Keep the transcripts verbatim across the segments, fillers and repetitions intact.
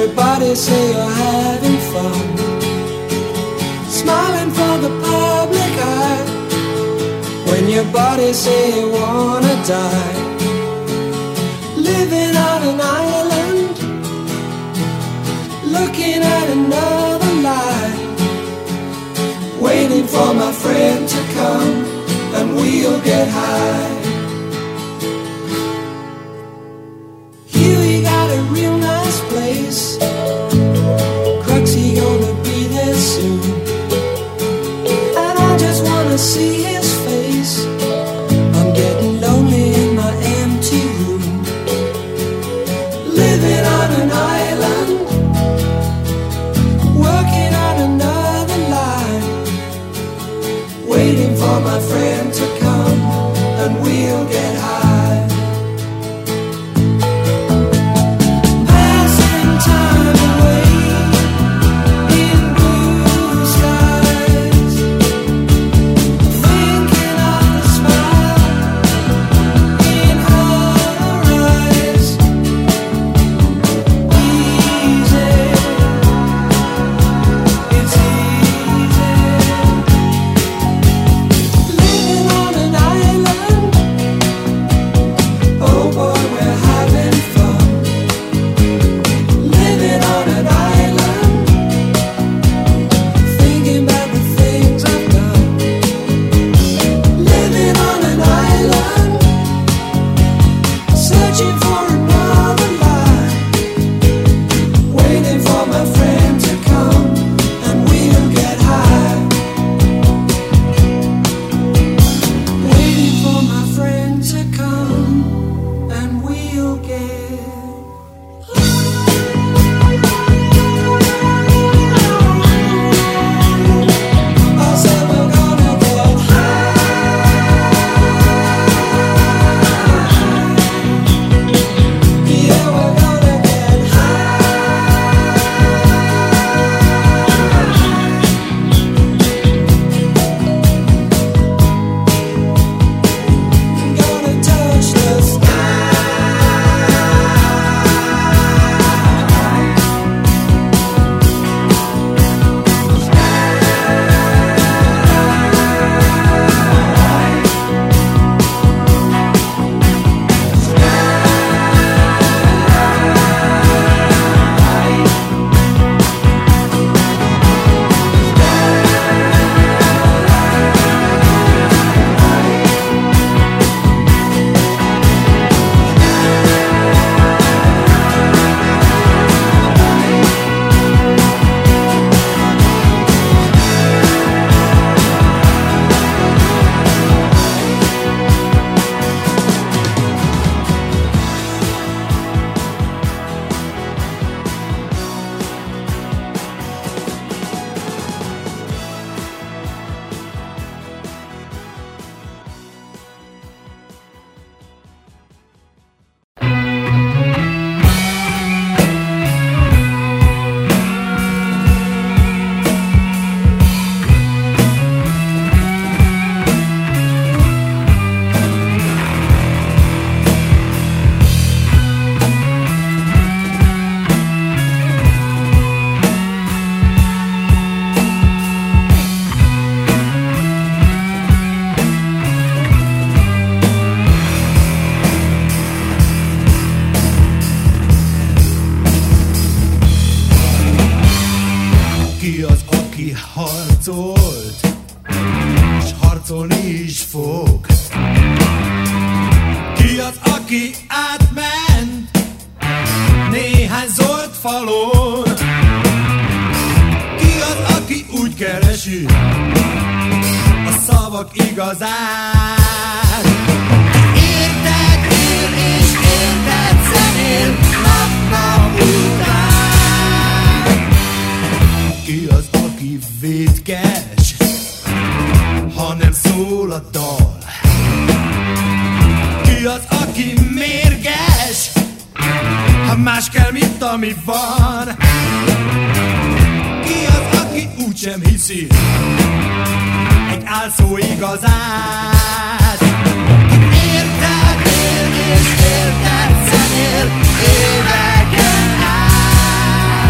Everybody say you're having fun, smiling for the public eye. When your body say you wanna die, living on an island, looking at another life, waiting for my friend to come and we'll get high. Here we got a real nice place, Cruxy gonna be there soon, and I just wanna see his face. I'm getting lonely in my empty room, living on an island, working on another line, waiting for my friend to come and we'll get high. Passing time away in blue skies, thinking of the smile in her eyes. Easy, it's easy, living on an island. Oh boy, we're having fun, living on an island, thinking about the things I've done. Living on an island, searching for another life, waiting for my friend to come and we'll get high. Waiting for my friend to come and we'll get I said we're gonna get high. Yeah, we're gonna get high. Gonna touch the sky. Ki az, aki harcolt, és harcolni is fog? Ki az, aki átment néhány zolt falon? Ki az, aki úgy keresi a szavak igazát? Érted, él és érted zenél nap-nap után. Ki az, aki vétkes, ha nem szól a dal? Ki az, aki mérges, ha más kell, mint ami van? Ki az, aki úgysem hiszi egy álszó igazát? Érted, él és érted zenél éveken át.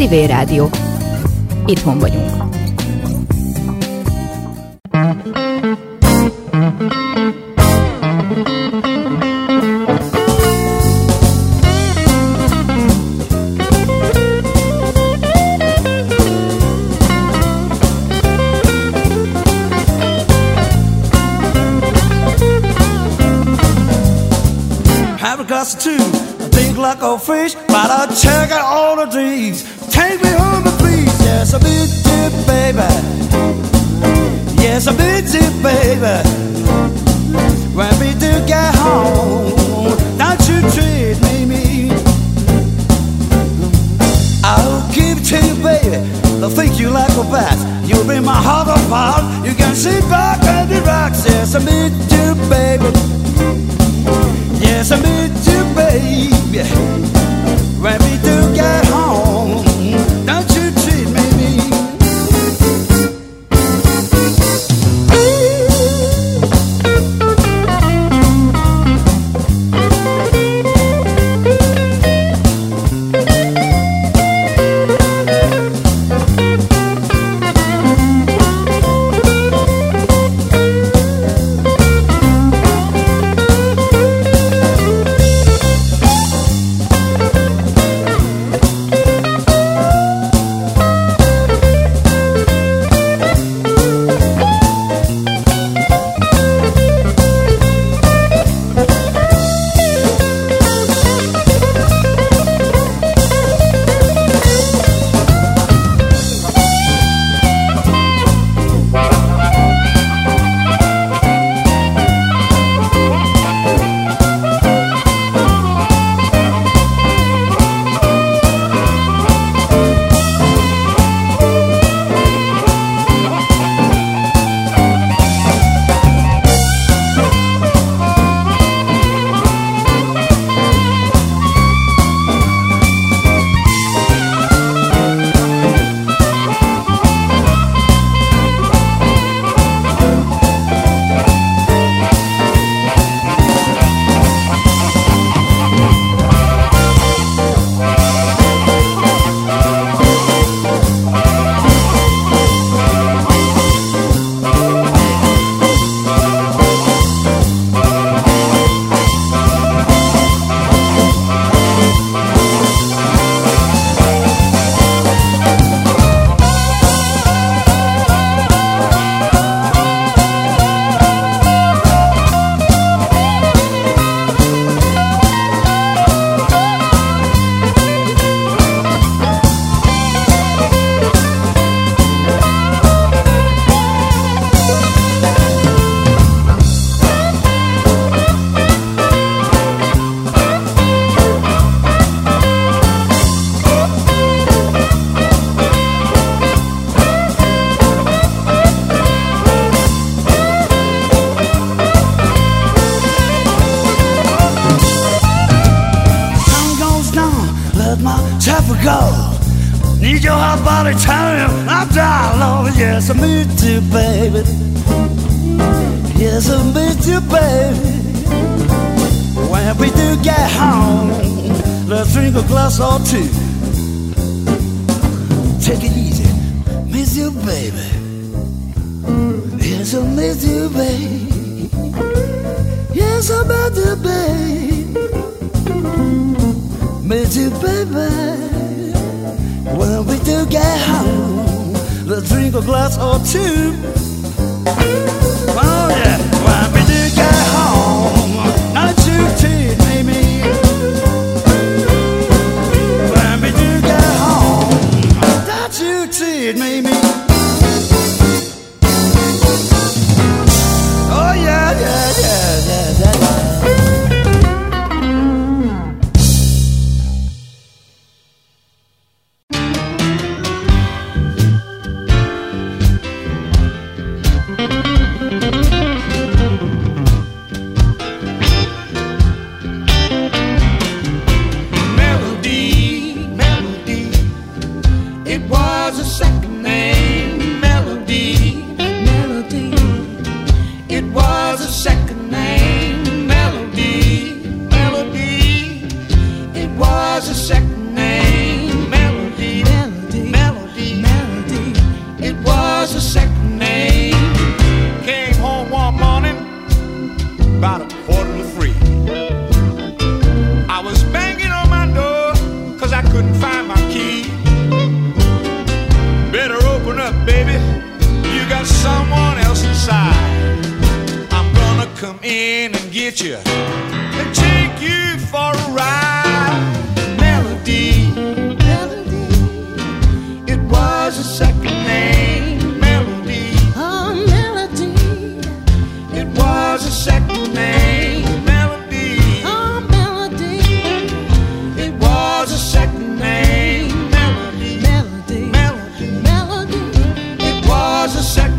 Freeway Rádió. Itthon vagyunk. Like a fish, but I'll check out all the dreams. Take me home, please. Yes, I miss you, baby. Yes, I miss you, baby. When we do get home, don't you treat me mean. I'll give it to you, baby. I'll think you like a bat. You'll bring my heart apart. You can sit back and relax. Yes, I miss you, baby. Yes, I miss you, baby. When we do get home, don't you treat me mean. Need your hot body time, I'm down, Lord. Yes, I miss you, baby. Yes, I miss you, baby. When we do get home, let's drink a glass or two. Take it easy, miss you, baby. Yes, I miss you, baby. Yes, I miss you, baby. Miss you, baby. When we do get home, let's drink a glass or two. Oh yeah, when we do get home, not you treat me mean. When we do get home, not you treat me mean. Oh yeah, yeah, yeah, yeah, yeah, yeah. Thank you. second name. Came home one morning about a quarter to three. I was banging on my door cause I couldn't find my key. Better open up, baby, you got someone else inside. I'm gonna come in and get you and take you for a ride. Melody, melody, it was a second name. Melody, oh melody, it was a second name. Melody, oh melody, it was a second name. Melody, melody, melody, melody, it was a second